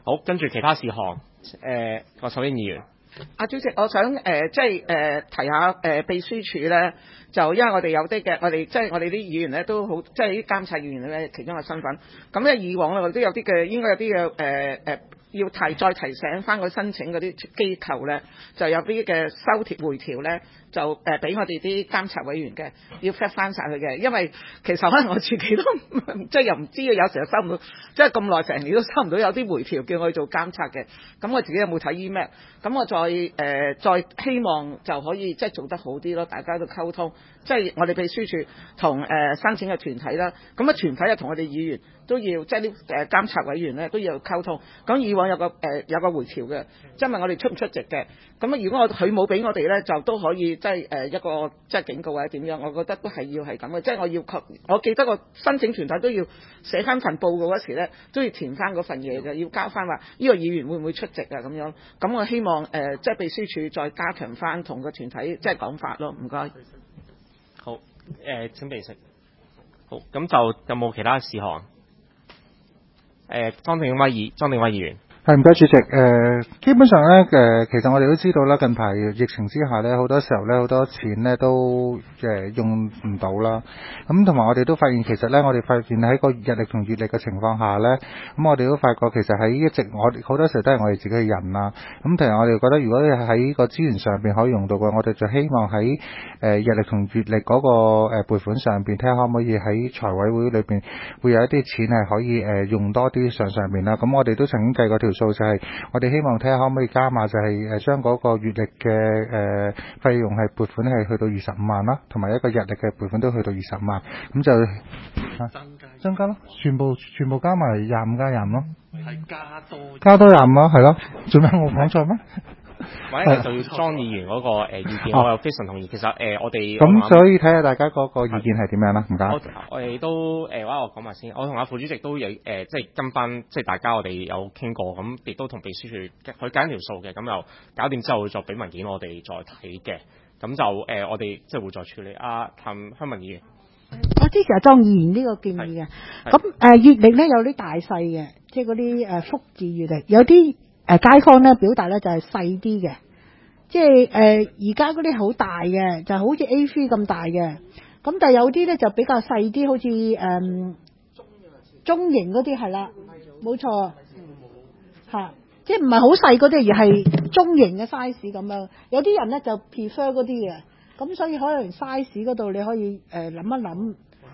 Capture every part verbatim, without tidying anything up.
好，跟住其他事項，誒個首英議員。 阿主席，我想誒、呃、即係誒、呃、提下誒、呃、秘書處咧，就因為我哋有啲嘅，我哋即係我哋啲議員咧都好，即係啲監察議員咧其中一個身份。咁咧以往咧我哋都有啲嘅，應該有啲嘅誒誒要提再提醒翻個申請嗰啲機構咧，就有啲嘅收貼回條咧，就誒俾、呃、我哋啲監察委員嘅，要 fit 翻晒佢嘅。因為其實可能我自己都即係又唔知，有時候收唔到，即係咁耐成年都收唔到有啲回條叫我去做監察嘅。咁我自己有冇睇 email？咁我再誒、呃、再希望就可以即係做得好啲咯，大家都溝通，即係我哋秘書處同誒、呃、申請嘅團體啦，咁啊團體又同我哋議員都要即係啲誒監察委員咧都要溝通。咁以往有個誒、呃、有個回條嘅，即係問我哋出唔出席嘅。咁啊如果我佢冇俾我哋咧，就都可以即係誒一個即係警告或者點樣，我覺得都係要係咁嘅。即係我要確，我記得個申請團體都要寫翻份報告嗰時咧，都要填翻嗰份嘢嘅，要交翻話呢個議員會唔會出席啊咁樣。咁我希望誒、呃、即係秘書處再加強翻同個團體即係講法咯。唔該。 好，誒、呃、請備息。好，咁就有冇其他事項？誒、呃，莊定威議，莊定威議員。 係唔該主席，誒、呃、基本上咧誒、呃，其實我哋都知道啦，近排疫情之下咧，好多時候咧好多錢咧都誒、呃、用唔到啦。咁同埋我哋都發現，其實咧我哋發現喺個日曆同月曆嘅情況下咧，咁、嗯、我哋都發覺其實喺一直我好多時候都係我哋自己嘅人啦。咁其實我哋覺得，如果喺個資源上邊可以用到嘅，我哋就希望喺誒、呃、日曆同月曆嗰個誒撥款上邊，睇下可唔可以喺財委會裏邊會有一啲錢係可以誒、呃、用多啲上上邊啦。咁我哋都曾經計過條數，就係我哋希望睇下可唔可以加碼，就係誒將嗰個月曆嘅誒費用係撥款係去到二十五萬啦，同埋一個日曆嘅撥款都去到二十萬，咁就增加增加咯，全部全部加埋廿五加廿五咯，係加多加多廿五咯，係咯，做咩我講錯咩？ 或者就要莊議員嗰個誒意見，我又非常同意。其實誒、呃，我哋咁所以睇下大家嗰個意見係點樣啦，唔該。 我我哋都誒，話、呃、我講埋先。我同阿副主席都有誒、呃，即係跟翻，即係大家我哋有傾過，咁亦都同秘書處佢揀條數嘅，咁又搞掂之後會再俾文件我哋再睇嘅。咁就誒、呃，我哋即係會再處理。阿譚香文議員， 我支持阿莊議員呢個建議嘅。咁誒、呃、月曆咧有啲大細嘅，即係嗰啲誒福字月曆，有啲。誒、呃、街坊咧表達咧就係細啲嘅，即係誒而家嗰啲好大嘅，就好似 A 三 咁大嘅，咁但係有啲咧就比較細啲，好似誒、嗯、中型嗰啲係啦，冇錯嚇，即係唔係好細嗰啲，而係中型嘅 size 咁樣。有啲人咧就 prefer 嗰啲嘅，咁所以可能 size 嗰度你可以誒諗、呃、一諗。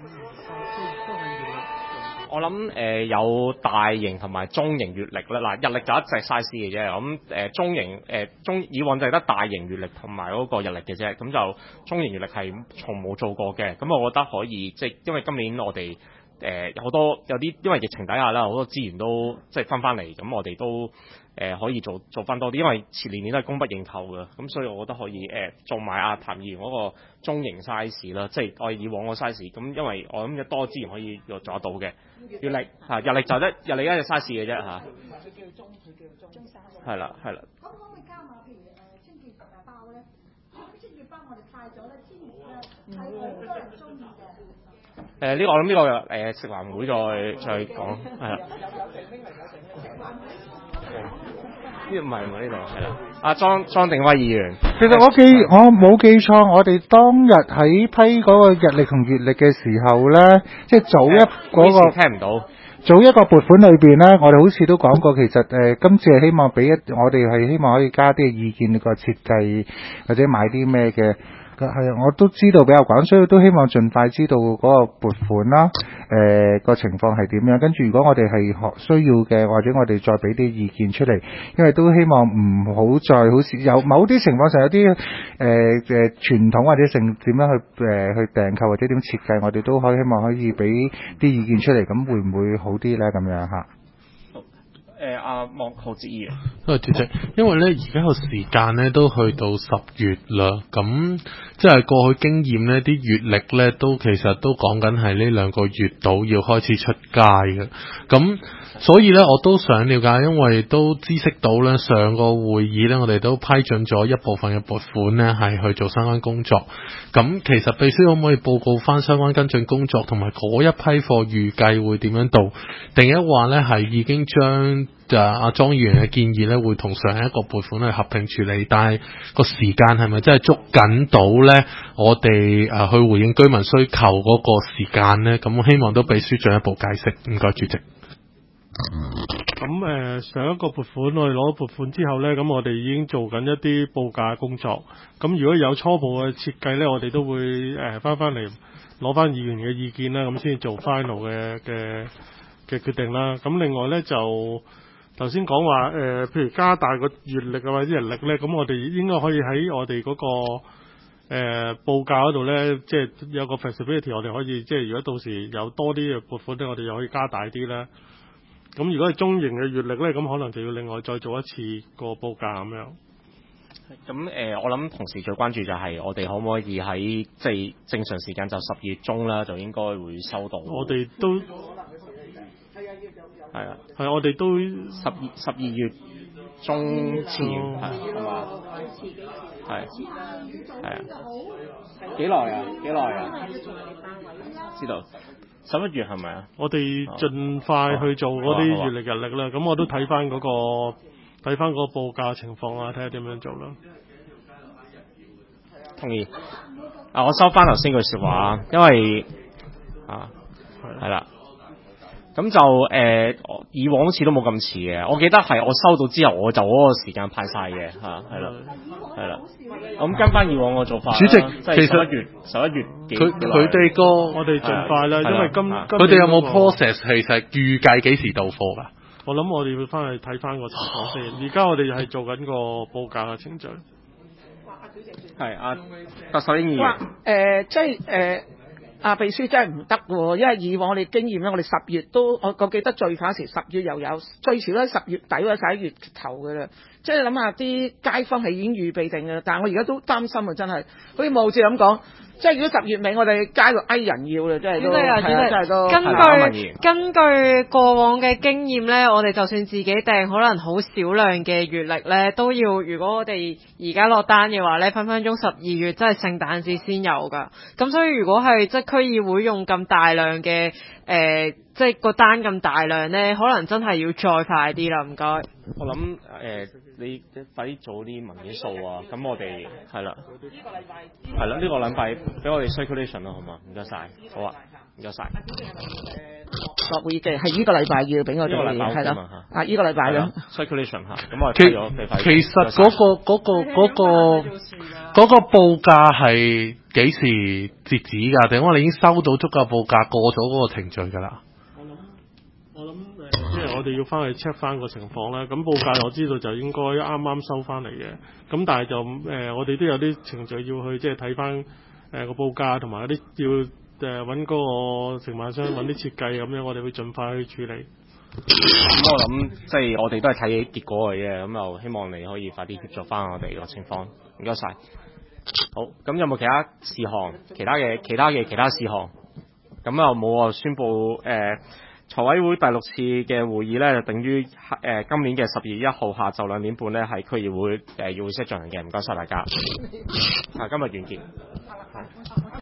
我諗誒、呃、有大型同埋中型月曆啦，嗱日曆就一隻 size 嘅啫，咁誒、呃、中型誒、呃、中以往就係得大型月曆同埋嗰個日曆嘅啫，咁就中型月曆係從冇做過嘅，咁我覺得可以即係因為今年我哋誒好多有啲因為疫情底下啦，好多資源都即係分翻嚟，咁我哋都誒、呃、可以做做翻多啲，因為前年年都係供不應求嘅，咁所以我覺得可以誒、呃、做埋阿譚議員嗰個中型 size 啦，即係我哋以往個 size，咁因為我諗有多資源可以做得到嘅。月曆嚇，日曆就得日曆一隻 size 嘅啫嚇。佢叫中，佢叫中。係啦，係啦。可唔可以加碼？譬如誒清潔包咧，清潔包我哋派咗咧，之前咧係好多人中意嘅。誒呢個我諗呢個誒食環會再再講係啦。呢唔係喎，呢度係啦。阿莊莊定威議員， 其實我記我冇記錯，我哋當日喺批嗰個日曆同月曆嘅時候咧，即係早一嗰、嗰個聽唔到， 早一個撥款裏邊咧，我哋好似都講過，其實誒、呃、今次係希望俾一，我哋係希望可以加啲意見個設計或者買啲咩嘅。係啊，我都知道比較廣，所以都希望盡快知道嗰個撥款啦，誒、呃、個情況係點樣。跟住如果我哋係學需要嘅，或者我哋再俾啲意見出嚟，因為都希望唔好再好似有某啲情況上有啲誒誒傳統或者成點樣去誒、呃、去訂購或者點設計，我哋都可以希望可以俾啲意見出嚟，咁會唔會好啲咧？咁樣嚇。 誒阿莫浩哲議員， 啊主席，因為咧而家個時間咧都去到十月啦，咁即係過去經驗咧，啲月曆咧都其實都講緊係呢兩個月度要開始出街嘅，咁所以咧我都想了解，因為都知悉到咧上個會議咧，我哋都批准咗一部分嘅撥款咧係去做相關工作，咁其實秘書可唔可以報告翻相關跟進工作同埋嗰一批貨預計會點樣到？定一話咧係已經將啱就阿莊議員嘅建議咧，會同上一個撥款去合併處理，但係個時間係咪真係捉緊到咧？我哋誒去回應居民需求嗰個時間咧，咁我希望都俾書進一步解釋。唔該，主席。 咁誒、呃、上一個撥款，我哋攞咗撥款之後呢，咁我哋已經做緊一啲報價工作。咁如果有初步嘅設計呢，我哋都會誒翻翻嚟攞翻議員嘅意見啦，咁先至做 final 嘅嘅嘅決定啦。咁另外呢，就頭先講話誒，譬如加大個月曆啊或者人力呢，咁我哋應該可以喺我哋嗰、那個誒、呃、報價嗰度呢，即係有個 flexibility，我哋可以即係如果到時有多啲嘅撥款呢，我哋又可以加大啲啦。咁如果係中型嘅月曆咧，咁可能就要另外再做一次個報價咁樣。 咁誒、呃，我諗同時最關注就係我哋可唔可以喺即係正常時間就十月中啦，就應該會收到。 我哋都係啊， 係我哋都十二十二月中前係嘛？係係啊，幾耐啊？幾耐啊？知道。十一月係咪啊？ 我哋盡快去做嗰啲月曆日曆啦。咁、啊啊、我都睇翻嗰個睇翻嗰個報價情況啊，睇下點樣做啦。 同意。啊，我收翻頭先句説話，因為啊係啦。咁就誒、呃，以往好似都冇咁遲嘅。我記得係我收到之後，我就嗰個時間派晒嘅嚇，係啦，係啦。咁跟翻以往個做法， 主席， 即係十一月十一月幾佢佢哋個我哋盡快啦，因為今佢哋有冇 process 其實預計幾時到貨㗎？ 我諗我哋會翻去睇翻個情況先。而家我哋係做緊個報價嘅程序。 係啊，特首議員。 哇！誒、呃，即係誒。呃啊，秘書真係唔得喎，因為以往我哋經驗咧，我哋十月都我我記得最快時十月又有，最少咧十月底或者十一月頭嘅啦。即係諗下啲街坊係已經預備定嘅，但係我而家都擔心啊，真係好似冇字咁講。即係如果十月尾我哋街度嗌人要啦，真係都係啊，真係都根據根據過往嘅經驗咧，我哋就算自己訂可能好少量嘅月曆咧，都要如果我哋而家落單嘅話咧，分分鐘十二月真係聖誕節先有㗎。咁所以如果係即係區議會用咁大量嘅誒、呃，即係個單咁大量咧，可能真係要再快啲啦。唔該。 我諗誒、呃，你快啲做啲文件數啊，咁我哋係啦，係啦，呢個禮拜俾我哋 circulation 啦，好嘛？唔該晒，好啊，唔該晒。 國會嘅係呢個禮拜要俾我哋係啦，啊呢個禮拜啦 circulation 嚇，咁我其咗其實嗰、嗰個嗰、嗰個嗰、嗰個嗰、嗰個報價係幾時截止㗎？定我哋已經收到足夠報價過咗嗰個程序㗎啦？ 我諗誒，即係我哋要翻去 check 翻個情況啦。咁報價我知道就應該啱啱收翻嚟嘅。咁但係就誒、呃，我哋都有啲程序要去即係睇翻誒個報價，同埋啲要誒揾嗰個承辦商揾啲設計咁樣，我哋會盡快去處理。 咁我諗即係我哋都係睇結果嘅啫。咁又希望你可以快啲協助翻我哋個情況。唔該晒。好，咁有冇其他事項？其他嘅其他嘅其他事項？咁又冇啊？宣佈誒。呃財委會第六次嘅會議咧，就定於誒、呃、今年嘅十二月一號下晝兩點半咧，係區議會誒議會室進行嘅。唔該晒大家。啊，今日完結。